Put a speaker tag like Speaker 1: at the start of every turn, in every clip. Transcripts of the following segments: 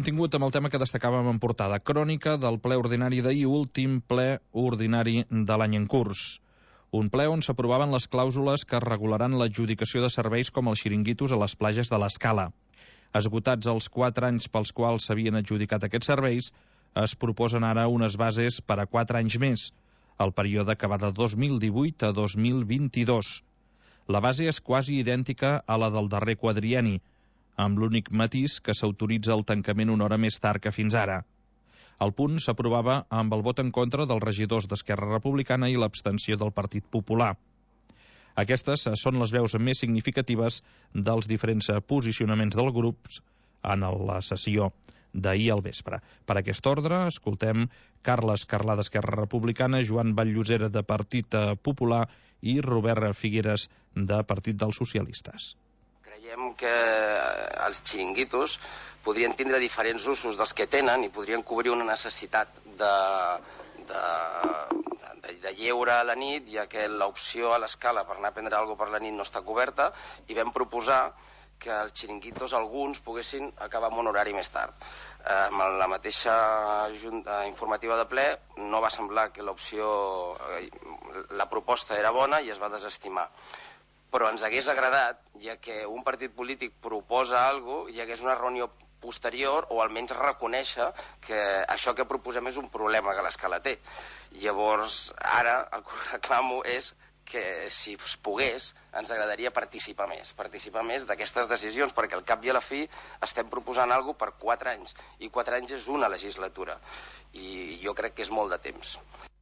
Speaker 1: contingut amb el tema que destacàvem en portada. Crònica del ple ordinari d'ahir, últim ple ordinari de l'any en curs. Un ple on s'aprovaven les clàusules que regularan l'adjudicació de serveis com els xiringuitos a les platges de l'Escala. Esgotats els 4 anys pels quals s'havien adjudicat aquests serveis, es proposen ara unes bases per a 4 anys més, el període que va de 2018 a 2022. La base és quasi idèntica a la del darrer quadrienni, amb l'únic matís que s'autoritza el tancament una hora més tard que fins ara. El punt s'aprovava amb el vot en contra dels regidors d'Esquerra Republicana i l'abstenció del Partit Popular. Aquestes són les veus més significatives dels diferents posicionaments dels grups en la sessió d'ahir al vespre. Per aquest ordre, escoltem Carles Carlà d'Esquerra Republicana, Joan Vall-Llosera de Partit Popular i Robert Figueres de Partit dels Socialistes.
Speaker 2: Creiem que els xiringuitos podrien tindre diferents usos dels que tenen i podrien cobrir una necessitat de lleure a la nit, ja que l'opció a l'Escala per anar a prendre alguna cosa per la nit no està coberta, i vam proposar que els xiringuitos, alguns, poguessin acabar en un horari més tard. Amb la mateixa junta informativa de ple no va semblar que la proposta era bona i es va desestimar. Però ens hagués agradat, ja que un partit polític proposa alguna cosa, hi hagués una reunió posterior o almenys reconèixer que això que proposem és un problema que l'Escala té. Llavors, ara el que reclamo és que si es pogués ens agradaria participar més d'aquestes decisions, perquè al cap i a la fi estem proposant alguna cosa per 4 anys, i 4 anys és una legislatura, i jo crec que és molt de temps.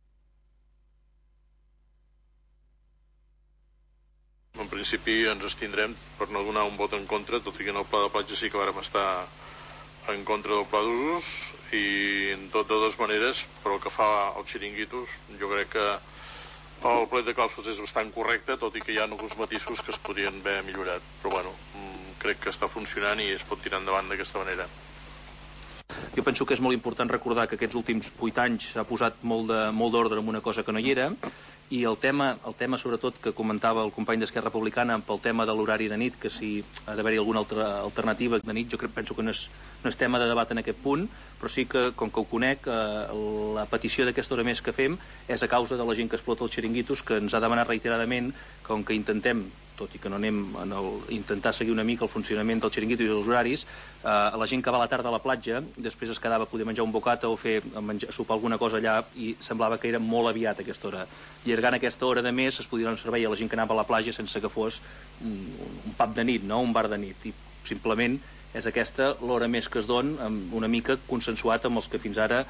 Speaker 3: En principi ens abstindrem per no donar un vot en contra, tot i que en el pla de platja sí que vàrem estar en contra del pla d'usos, i de totes maneres, per el que fa als xiringuitos, jo crec que el plec de clàusules és bastant correcte, tot i que hi ha alguns matisos que es podrien haver millorat, però bueno, crec que està funcionant i es pot tirar endavant d'aquesta manera.
Speaker 4: Jo penso que és molt important recordar que aquests últims 8 anys s'ha posat molt d'ordre en una cosa que no hi era, i el tema sobretot que comentava el company d'Esquerra Republicana pel tema de l'horari de nit, que si ha d'haver-hi alguna altra alternativa de nit, jo penso que no és tema de debat en aquest punt, però sí que, com que ho conec, la petició d'aquesta hora més que fem és a causa de la gent que explota els xiringuitos, que ens ha demanat reiteradament, com que intentem, tot i que no anem a intentar seguir una mica el funcionament del xiringuito i dels horaris, la gent que va a la tarda a la platja, després es quedava a poder menjar un bocata o sopar alguna cosa allà, i semblava que era molt aviat aquesta hora. Allargant aquesta hora de més es podia donar un servei a la gent que anava a la platja sense que fos un pub de nit, no? Un bar de nit, i simplement és aquesta l'hora més que es dona, una mica consensuat amb els que fins ara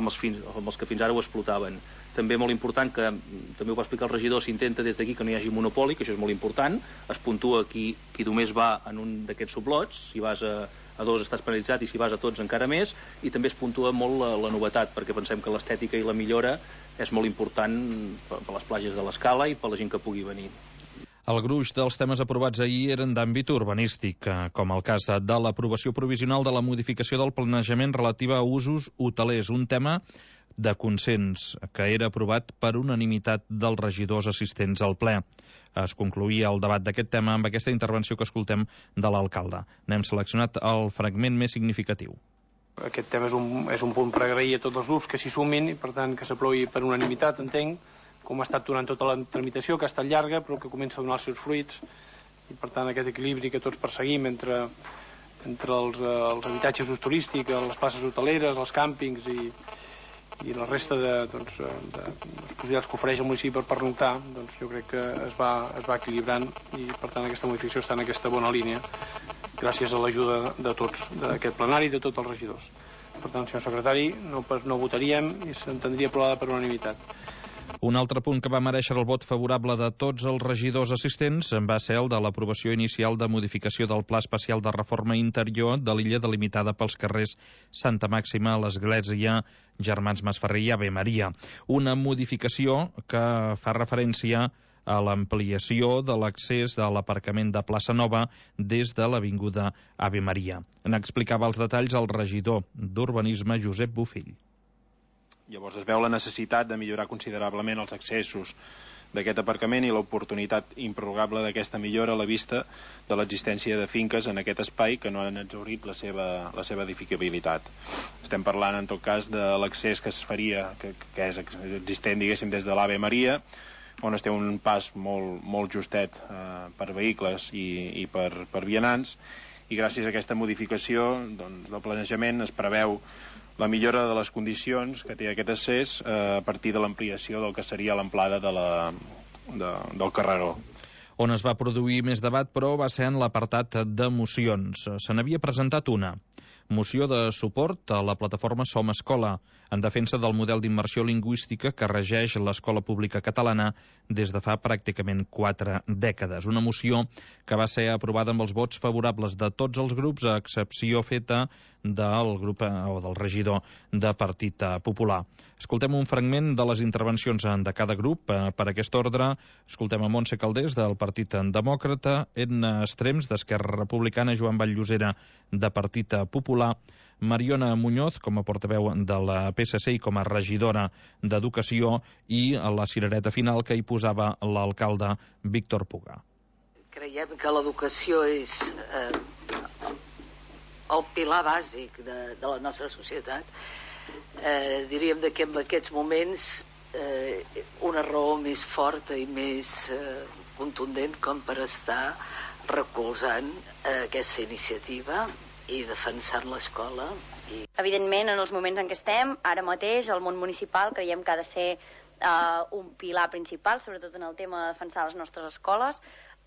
Speaker 4: ho explotaven. També molt important, que també ho va explicar el regidor, s'intenta des d'aquí que no hi hagi monopoli, que això és molt important, es puntua qui només va en un d'aquests sublots, si vas a 2 estàs penalitzat i si vas a tots encara més, i també es puntua molt la novetat, perquè pensem que l'estètica i la millora és molt important per les platges de l'Escala i per la gent que pugui venir.
Speaker 1: El gruix dels temes aprovats ahir eren d'àmbit urbanístic, com el cas de l'aprovació provisional de la modificació del planejament relativa a usos hotelers, un tema de consens que era aprovat per unanimitat dels regidors assistents al ple. Es concloïa el debat d'aquest tema amb aquesta intervenció que escoltem de l'alcalde. N'hem seleccionat el fragment més significatiu.
Speaker 5: Aquest tema és un punt per agrair a tots els grups que s'hi sumin i, per tant, que s'aprovi per unanimitat, entenc, com ha estat durant tota la tramitació, que ha estat llarga, però que comença a donar els seus fruits, i, per tant, aquest equilibri que tots perseguim entre els habitatges d'ús turístic, les places hoteleres, els càmpings i la resta de possibilitats que ofereix el municipi per pernoctar, doncs jo crec que es va equilibrant, i, per tant, aquesta modificació està en aquesta bona línia, gràcies a l'ajuda de tots, d'aquest plenari i de tots els regidors. Per tant, senyor secretari, no votaríem i s'entendria aprovada per unanimitat.
Speaker 1: Un altre punt que va mereixer el vot favorable de tots els regidors assistents va ser el de l'aprovació inicial de modificació del Pla Especial de Reforma Interior de l'illa delimitada pels carrers Santa Màxima, l'Església, Germans Masferrer i Ave Maria. Una modificació que fa referència a l'ampliació de l'accés a l'aparcament de Plaça Nova des de l'avinguda Ave Maria. N'explicava els detalls el regidor d'Urbanisme, Josep Bofill.
Speaker 6: Llavors es veu la necessitat de millorar considerablement els accessos d'aquest aparcament i l'oportunitat improrrogable d'aquesta millora a la vista de l'existència de finques en aquest espai que no han exhaurit la seva edificabilitat. Estem parlant en tot cas de l'accés que es faria, que és existent diguéssim des de l'Ave Maria, on es té un pas molt justet per vehicles i per vianants, i gràcies a aquesta modificació del planejament es preveu la millora de les condicions que té aquest accés a partir de l'ampliació del que seria l'amplada del carreró.
Speaker 1: On es va produir més debat, però, va ser en l'apartat de mocions. Se n'havia presentat una. Moció de suport a la plataforma Som Escola, en defensa del model d'immersió lingüística que regeix l'escola pública catalana des de fa pràcticament 4 dècades. Una moció que va ser aprovada amb els vots favorables de tots els grups, a excepció feta del grup o del regidor de Partit Popular. Escoltem un fragment de les intervencions de cada grup. Per aquest ordre, escoltem a Montse Calders, del Partit Demòcrata, Edna Estrems, d'Esquerra Republicana, Joan Vall-Llosera, de Partit Popular, Mariona Muñoz, com a portaveu de la PSC i com a regidora d'Educació, i a la cirereta final que hi posava l'alcalde Víctor Puga.
Speaker 7: Creiem que l'educació és el pilar bàsic de la nostra societat. Diríem que en aquests moments una raó més forta i més contundent com per estar recolzant aquesta iniciativa i defensant l'escola.
Speaker 8: Evidentment, en els moments en què estem, ara mateix, el món municipal creiem que ha de ser un pilar principal, sobretot en el tema de defensar les nostres escoles.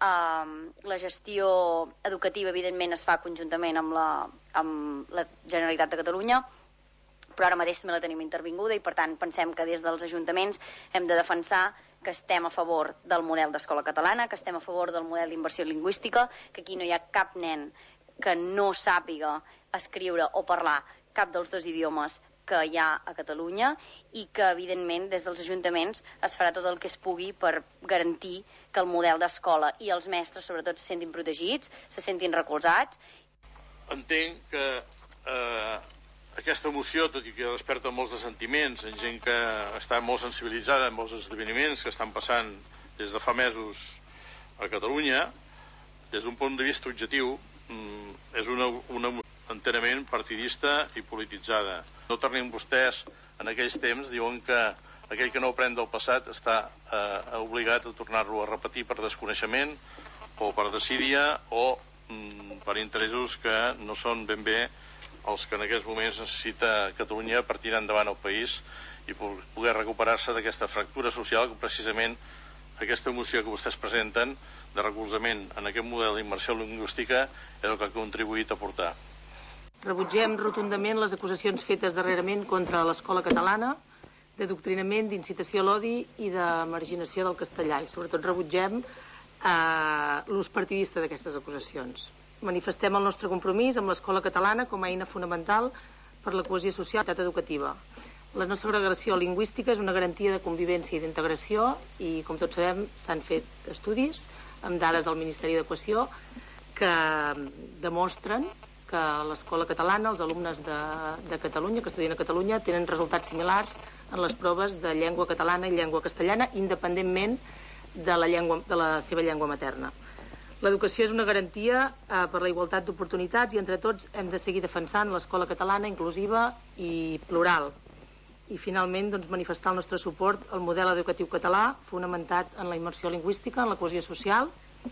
Speaker 8: La gestió educativa, evidentment, es fa conjuntament amb la Generalitat de Catalunya, però ara mateix també la tenim intervinguda i, per tant, pensem que des dels ajuntaments hem de defensar que estem a favor del model d'escola catalana, que estem a favor del model d'immersió lingüística, que aquí no hi ha cap nen que no sàpiga escriure o parlar cap dels dos idiomes que hi ha a Catalunya i que, evidentment, des dels ajuntaments es farà tot el que es pugui per garantir que el model d'escola i els mestres, sobretot, se sentin protegits, se sentin recolzats.
Speaker 3: Entenc que aquesta moció, tot i que desperta molts de sentiments, en gent que està molt sensibilitzada amb els esdeveniments que estan passant des de fa mesos a Catalunya, des d'un punt de vista objectiu, és una enterament partidista i polititzada. No tornin vostès, en aquells temps, diuen que aquell que no aprèn del passat està obligat a tornar-lo a repetir per desconeixement o per desídia o per interessos que no són ben bé els que en aquests moments necessita Catalunya per tirar endavant el país i poder recuperar-se d'aquesta fractura social que precisament aquesta moció que vostès presenten de recolzament en aquest model d'immersió lingüística és el que ha contribuït a portar.
Speaker 9: Rebutgem rotundament les acusacions fetes darrerament contra l'escola catalana d'adoctrinament, d'incitació a l'odi i de marginació del castellà, i sobretot rebutgem l'ús partidista d'aquestes acusacions. Manifestem el nostre compromís amb l'escola catalana com a eina fonamental per la cohesió social i la qualitat educativa. La no segregació lingüística és una garantia de convivència i d'integració i, com tots sabem, s'han fet estudis amb dades del Ministeri d'Educació que demostren que l'escola catalana, els alumnes de Catalunya, que estudien a Catalunya, tenen resultats similars en les proves de llengua catalana i llengua castellana, independentment de la seva llengua materna. L'educació és una garantia per la igualtat d'oportunitats i entre tots hem de seguir defensant l'escola catalana inclusiva i plural. I finalment manifestar el nostre suport al model educatiu català fonamentat en la immersió lingüística, en la cohesió social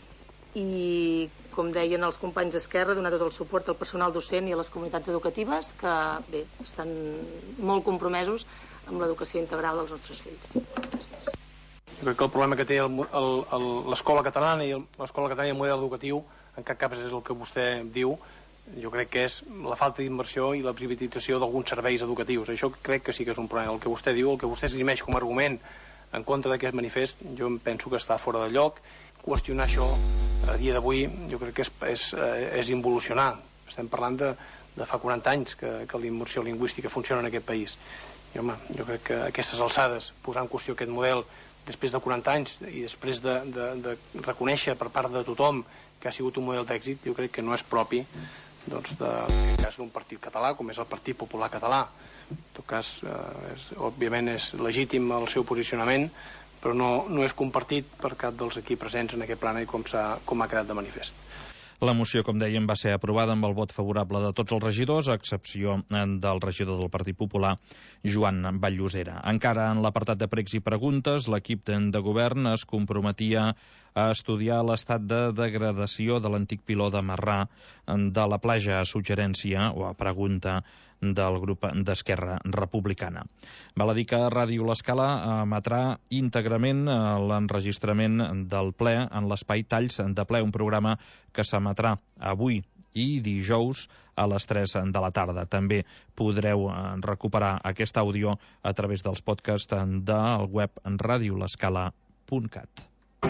Speaker 9: i, com deien els companys d'Esquerra, donar tot el suport al personal docent i a les comunitats educatives que estan molt compromesos amb l'educació integral dels nostres fills. Gràcies.
Speaker 5: Jo crec que el problema que té l'escola catalana i el model educatiu en cap cas és el que vostè diu. Jo crec que és la falta d'inversió i la privatització d'alguns serveis educatius. Això crec que sí que és un problema. El que vostè diu, el que vostè esgrimeix com a argument en contra d'aquest manifest, jo penso que està fora de lloc. Qüestionar això a dia d'avui jo crec que és involucionar. Estem parlant de fa 40 anys que la immersió lingüística funciona en aquest país. I home, jo crec que a aquestes alçades, posar en qüestió aquest model després de 40 anys i després de reconèixer per part de tothom que ha sigut un model d'èxit, jo crec que no és propi d'un partit català, com és el Partit Popular Català. En tot cas, òbviament és legítim el seu posicionament, però no és compartit per cap dels aquí presents en aquest plenari com ha quedat de manifest.
Speaker 1: La moció, com dèiem, va ser aprovada amb el vot favorable de tots els regidors, a excepció del regidor del Partit Popular, Joan Vall-Llosera. Encara en l'apartat de pregs i preguntes, l'equip de govern es comprometia a estudiar l'estat de degradació de l'antic piló de Marrà de la platja, a suggerència o a pregunta del grup d'Esquerra Republicana. Val a dir que Ràdio L'Escala emetrà íntegrament l'enregistrament del ple en l'espai Talls de ple, un programa que s'emetrà avui i dijous a les 3 de la tarda. També podreu recuperar aquest àudio a través dels podcasts del web radiolescala.cat.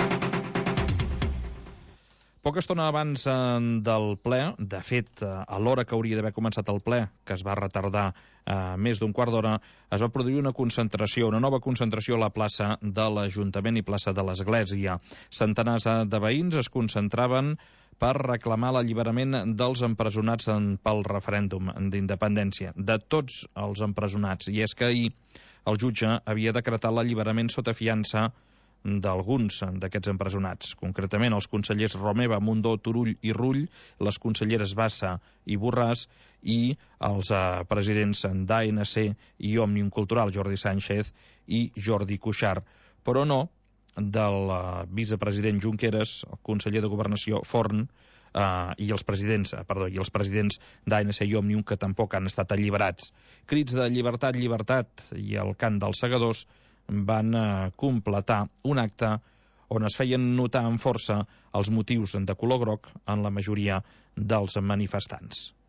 Speaker 1: Poca estona abans del ple, de fet, a l'hora que hauria d'haver començat el ple, que es va retardar més d'un quart d'hora, es va produir una concentració, una nova concentració a la plaça de l'Ajuntament i plaça de l'Església. Centenars de veïns es concentraven per reclamar l'alliberament dels empresonats pel referèndum d'independència, de tots els empresonats. I és que ahir el jutge havia decretat l'alliberament sota fiança d'alguns d'aquests empresonats, concretament els consellers Romeva, Mundó, Turull i Rull, les conselleres Bassa i Borràs i els presidents d'ANC i Òmnium Cultural, Jordi Sánchez i Jordi Cuixart, però no del vicepresident Junqueras, el conseller de Governació Forn i els presidents d'ANC i Òmnium, que tampoc han estat alliberats. Crits de llibertat, llibertat i el cant dels segadors van completar un acte on es feien notar amb força els motius de color groc en la majoria dels manifestants.